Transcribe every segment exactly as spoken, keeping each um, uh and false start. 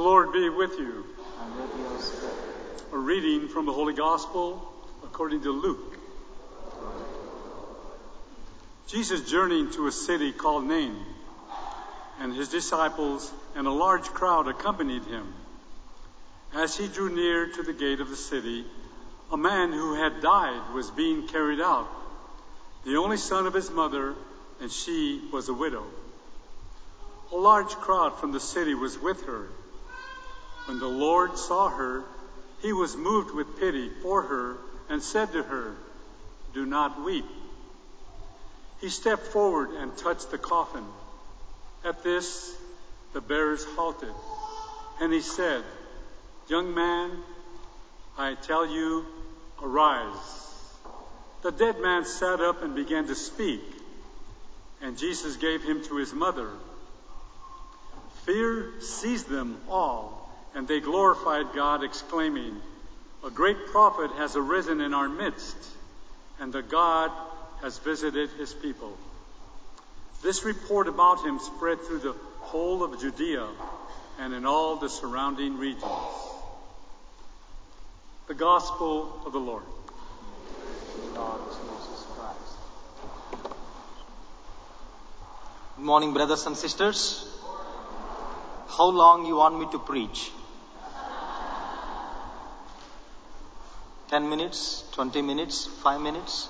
Lord be with you. And with your spirit. A reading from the Holy Gospel according to Luke. Jesus journeyed to a city called Nain, and his disciples and a large crowd accompanied him. As he drew near to the gate of the city, a man who had died was being carried out, the only son of his mother, and she was a widow. A large crowd from the city was with her. When the Lord saw her, he was moved with pity for her and said to her, "Do not weep." He stepped forward and touched the coffin. At this, the bearers halted, and he said, "Young man, I tell you, arise." The dead man sat up and began to speak, and Jesus gave him to his mother. Fear seized them all, and they glorified God, exclaiming, "A great prophet has arisen in our midst, and the God has visited his people." This report about him spread through the whole of Judea and in all the surrounding regions. The Gospel of the Lord. Lord Jesus Christ. Good morning, brothers and sisters. How long you want me to preach? ten minutes, twenty minutes, five minutes?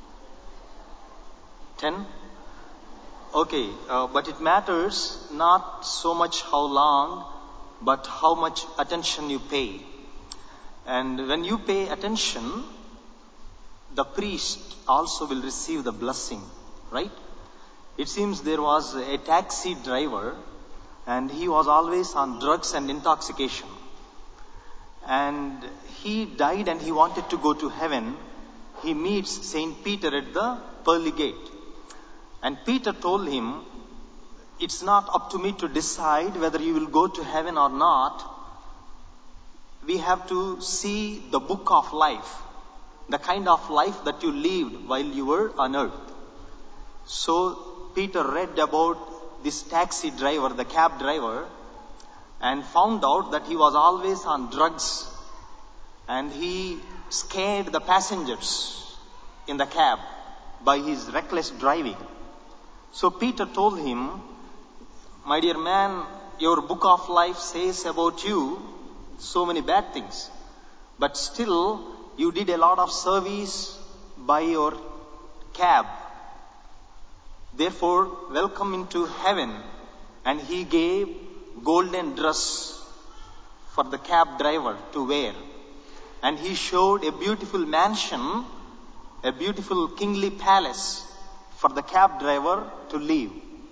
ten? Okay, uh, but it matters not so much how long, but how much attention you pay. And when you pay attention, the priest also will receive the blessing, right? It seems there was a taxi driver, and he was always on drugs and intoxication. And he died and he wanted to go to heaven. He meets Saint Peter at the pearly gate. And Peter told him, "It's not up to me to decide whether you will go to heaven or not. We have to see the book of life, the kind of life that you lived while you were on earth." So Peter read about this taxi driver, the cab driver, and found out that he was always on drugs, and he scared the passengers in the cab by his reckless driving. So Peter told him, "My dear man, your book of life says about you so many bad things, but still you did a lot of service by your cab. Therefore, welcome into heaven." And he gave golden dress for the cab driver to wear. And he showed a beautiful mansion, a beautiful kingly palace for the cab driver to live.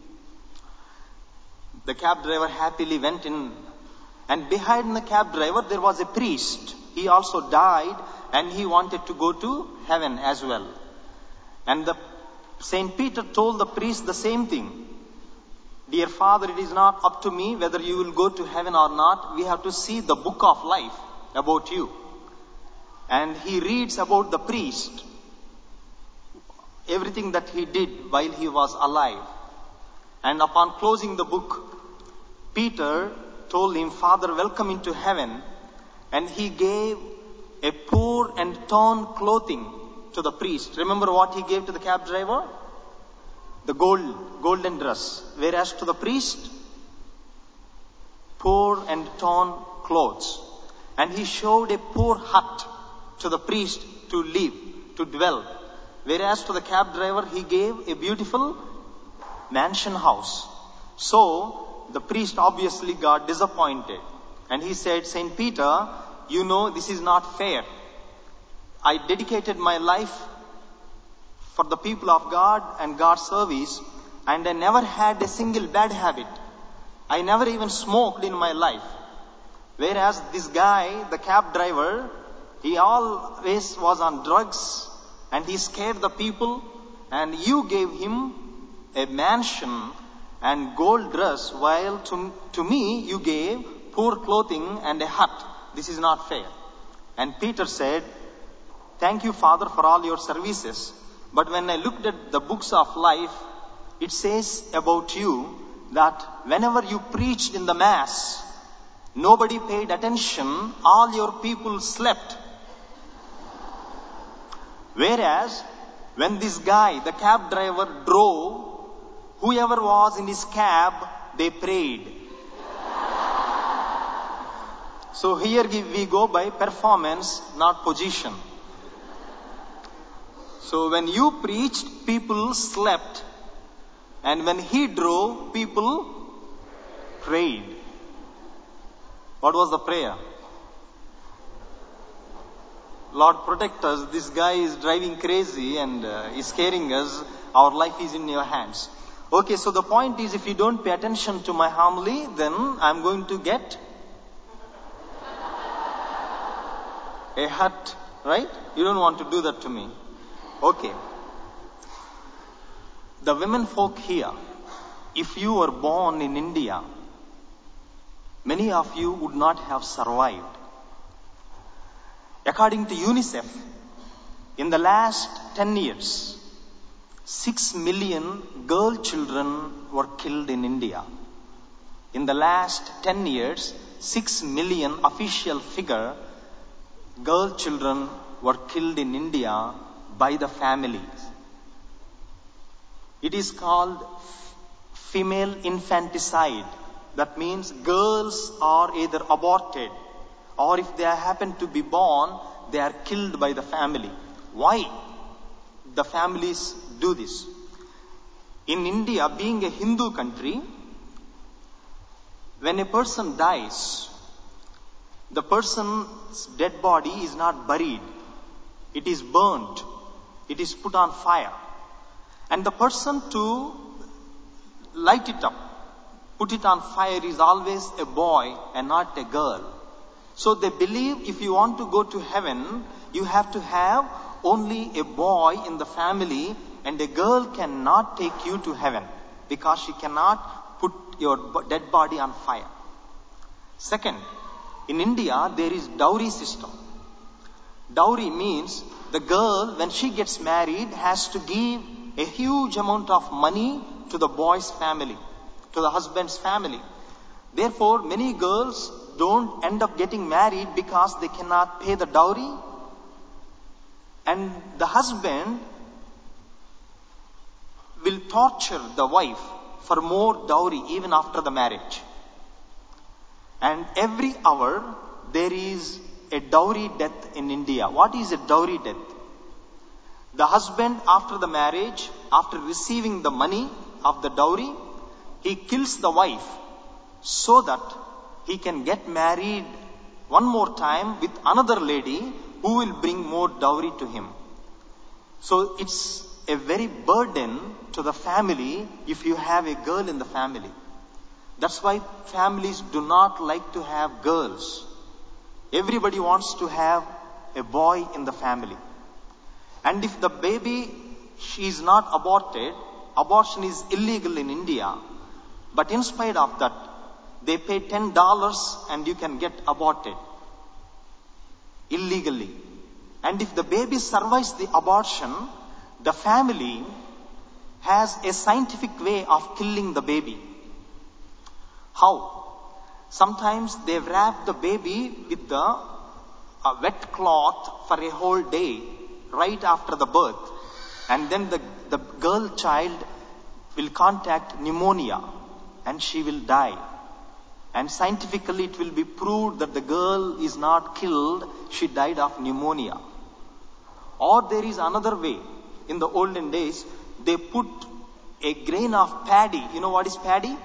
The cab driver happily went in, and behind the cab driver there was a priest. He also died, and he wanted to go to heaven as well. And the Saint Peter told the priest the same thing. "Dear father, it is not up to me whether you will go to heaven or not. We have to see the book of life about you." And he reads about the priest, everything that he did while he was alive. And upon closing the book, Peter told him, "Father, welcome into heaven." And he gave a poor and torn clothing to the priest. Remember what he gave to the cab driver? The gold, golden dress. Whereas to the priest, poor and torn clothes. And he showed a poor hut to the priest to live, to dwell. Whereas to the cab driver, he gave a beautiful mansion house. So, the priest obviously got disappointed. And he said, "Saint Peter, you know this is not fair. I dedicated my life for the people of God and God's service, and I never had a single bad habit. I never even smoked in my life. Whereas this guy, the cab driver, he always was on drugs, and he scared the people, and you gave him a mansion and gold dress, while to, to me you gave poor clothing and a hut. This is not fair." And Peter said, "Thank you, Father, for all your services. But when I looked at the books of life, it says about you that whenever you preached in the Mass, Nobody paid attention. All your people slept. Whereas, when this guy, the cab driver, drove, whoever was in his cab, they prayed. So here we go by performance, not position. So when you preached, people slept. And when he drove, people prayed. What was the prayer? Lord, protect us. This guy is driving crazy and uh, is scaring us. Our life is in your hands. Okay, so the point is, if you don't pay attention to my homily, then I'm going to get a hurt, right? You don't want to do that to me. Okay. The women folk here, if you were born in India, many of you would not have survived. According to UNICEF, in the last ten years, six million girl children were killed in India. In the last ten years, six million official figure, girl children were killed in India by the families. It is called f- female infanticide. That means girls are either aborted, or if they happen to be born, they are killed by the family. Why the families do this? In India, being a Hindu country, when a person dies, the person's dead body is not buried. It is burnt. It is put on fire. And the person to light it up, put it on fire, is always a boy and not a girl. So they believe if you want to go to heaven, you have to have only a boy in the family, and a girl cannot take you to heaven because she cannot put your dead body on fire. Second, in India, there is dowry system. Dowry means the girl, when she gets married, has to give a huge amount of money to the boy's family, to the husband's family. Therefore, many girls don't end up getting married because they cannot pay the dowry. And the husband will torture the wife for more dowry even after the marriage. And every hour there is a dowry death in India. What is a dowry death? The husband, after the marriage, after receiving the money of the dowry, he kills the wife so that he can get married one more time with another lady who will bring more dowry to him. So it's a very burden to the family if you have a girl in the family. That's why families do not like to have girls. Everybody wants to have a boy in the family. And if the baby is not aborted, abortion is illegal in India. But in spite of that, they pay ten dollars and you can get aborted illegally. And if the baby survives the abortion, the family has a scientific way of killing the baby. How? Sometimes they wrap the baby with the a wet cloth for a whole day right after the birth. And then the, the girl child will contact pneumonia and she will die. And scientifically it will be proved that the girl is not killed, she died of pneumonia. Or there is another way. In the olden days, they put a grain of paddy. You know what is paddy?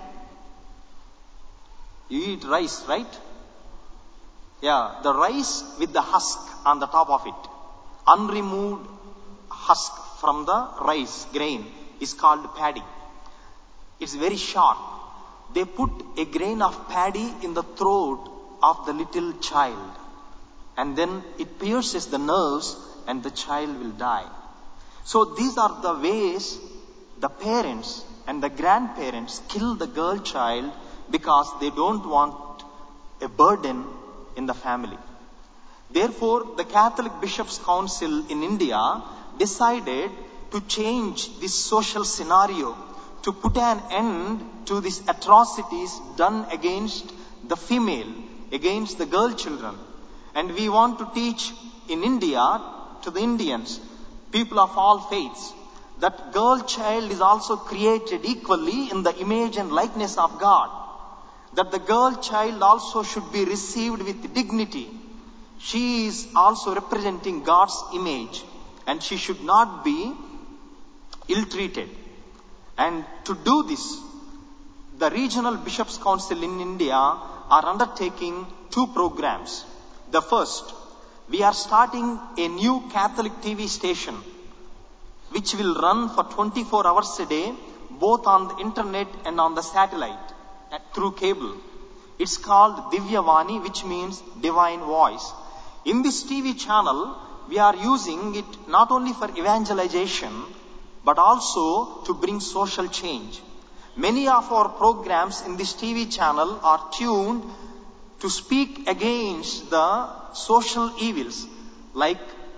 You eat rice, right? Yeah, the rice with the husk on the top of it. Unremoved husk from the rice grain is called paddy. It's very sharp. They put a grain of paddy in the throat of the little child. And then it pierces the nerves and the child will die. So these are the ways the parents and the grandparents kill the girl child because they don't want a burden in the family. Therefore, the Catholic Bishops' Council in India decided to change this social scenario, to put an end to these atrocities done against the female against the girl children. And we want to teach in India to the Indians, people of all faiths, that girl child is also created equally in the image and likeness of God. That the girl child also should be received with dignity. She is also representing God's image and she should not be ill-treated. And to do this, the Regional Bishops' Council in India are undertaking two programs. The first, we are starting a new Catholic T V station which will run for twenty-four hours a day, both on the internet and on the satellite through cable. It's called Divyavani, which means divine voice. In this T V channel, we are using it not only for evangelization, but also to bring social change. Many of our programs in this T V channel are tuned to speak against the social evils like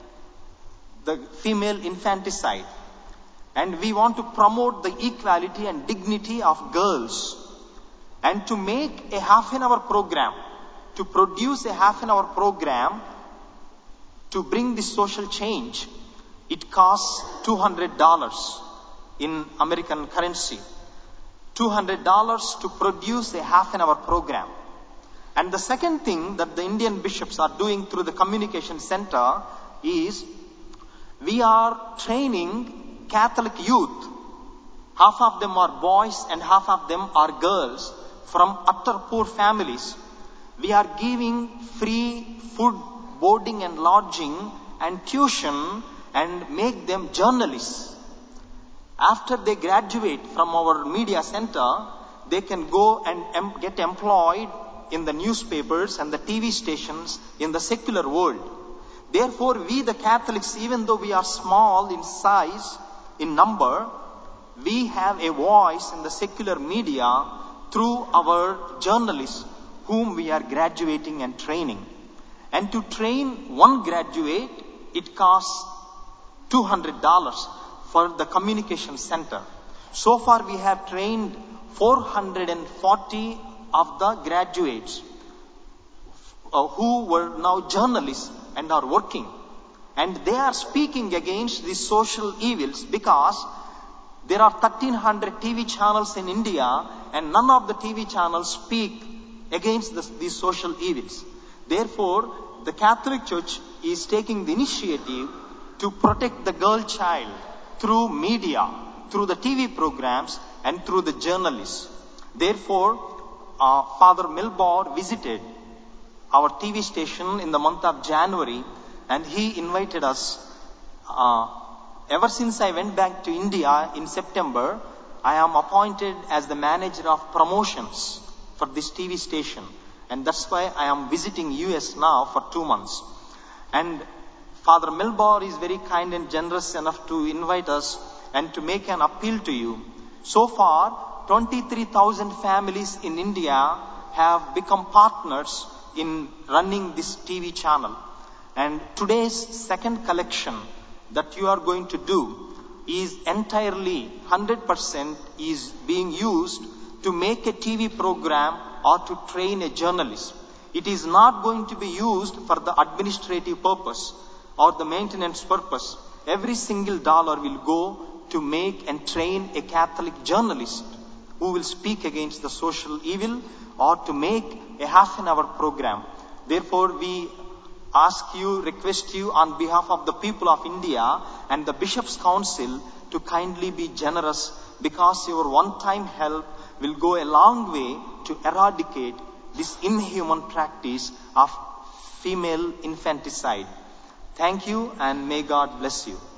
the female infanticide. And we want to promote the equality and dignity of girls. And to make a half an hour program, to produce a half an hour program to bring this social change, it costs two hundred dollars in American currency. two hundred dollars to produce a half an hour program. And the second thing that the Indian bishops are doing through the communication center is we are training Catholic youth. Half of them are boys and half of them are girls from utter poor families. We are giving free food, boarding and lodging and tuition and make them journalists. After they graduate from our media center, they can go and em- get employed in the newspapers and the T V stations in the secular world. Therefore, we the Catholics, even though we are small in size, in number, we have a voice in the secular media through our journalists whom we are graduating and training. And to train one graduate, it costs two hundred dollars for the communication center. So far we have trained four hundred forty of the graduates uh, who were now journalists and are working. And they are speaking against these social evils because there are thirteen hundred T V channels in India and none of the T V channels speak against this, these social evils. Therefore, the Catholic Church is taking the initiative to protect the girl child through media, through the T V programs and through the journalists. Therefore, uh, Father Milbar visited our T V station in the month of January and he invited us. Uh, ever since I went back to India in September, I am appointed as the manager of promotions for this T V station. And that's why I am visiting U S now for two months. And Father Milbar is very kind and generous enough to invite us and to make an appeal to you. So far, twenty-three thousand families in India have become partners in running this T V channel. And today's second collection that you are going to do is entirely one hundred percent is being used to make a T V program or to train a journalist. It is not going to be used for the administrative purpose or the maintenance purpose. Every single dollar will go to make and train a Catholic journalist who will speak against the social evil or to make a half an hour program. Therefore, we ask you, request you on behalf of the people of India and the Bishops' Council to kindly be generous because your one-time help will go a long way to eradicate this inhuman practice of female infanticide. Thank you and may God bless you.